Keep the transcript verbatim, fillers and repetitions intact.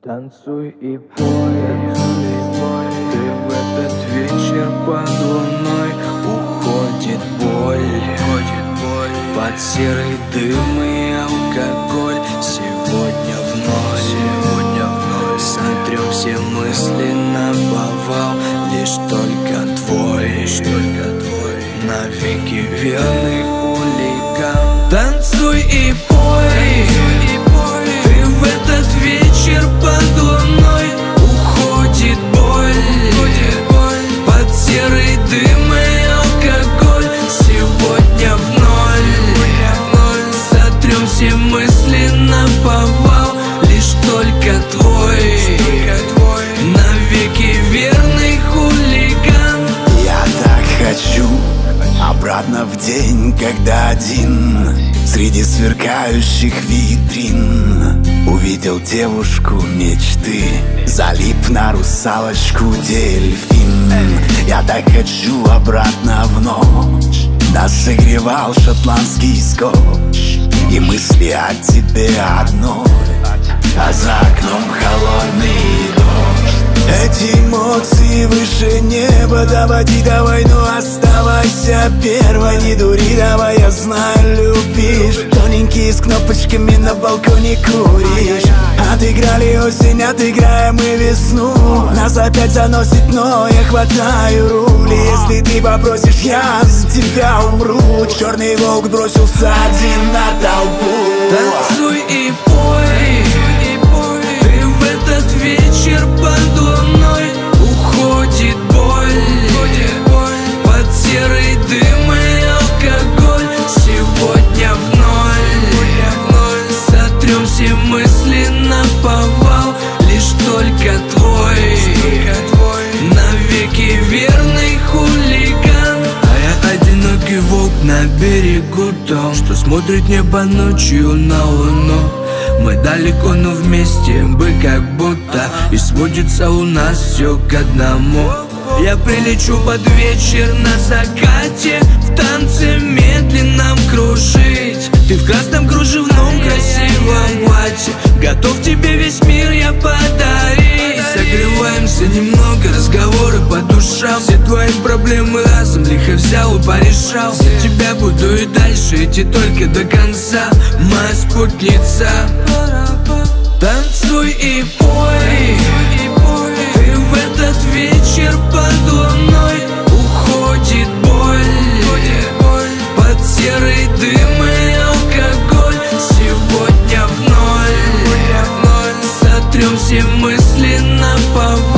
Танцуй и пой, ты в этот вечер под луной. Уходит боль, под серый дым и алкоголь. Сегодня вновь, сегодня вновь сотрем все мысли на повал. Лишь только твой, лишь только твой навеки верный хулиган. Танцуй и пой, ты в этот вечер под луной. Уходит боль, под серый дым и алкоголь. Сегодня в ноль сотрем все мысли на повал. Лишь только твой навеки верный хулиган. Я так хочу обратно в день, когда один среди сверкающих витрин увидел девушку мечты, залип на русалочку дельфин. Я так хочу обратно в ночь, нас согревал шотландский скотч, и мысли о тебе одной, а за окном холодный дождь. Эти эмоции выше неба, доводи до войну, оставайся первой. Не дури, давай, я знаю, любишь. Тоненький с кнопочками на балконе куришь. Отыграли осень, отыграем и весну. Нас опять заносит, но я хватаю руль. Если ты попросишь, я за тебя умру. Черный волк бросился один на толпу. Танцуй и пой, ты в этот вечер под луной. Уходит боль, под серый дым и алкоголь. Сегодня в ноль сотрем все мысли на повал. Лишь только твой навеки верный хулиган. А я одинокий волк на берегу том, что смотрит небо ночью на луну. Мы далеко, но вместе бы как будто, и сводится у нас все к одному. Я прилечу под вечер на закате, в танце медленном кружить. Ты в красном кружевном красивом платье, готов тебе весь мир я подарить. Согреваемся немного, разговоры по душам. Все твои проблемы разом лихо взял и порешал. За тебя буду и дальше идти только до конца, моя спутница. Танцуй и пой, ты в этот вечер под луной. Уходит боль, под серый дым и алкоголь. Сегодня в ноль сотрем все мысли на повал.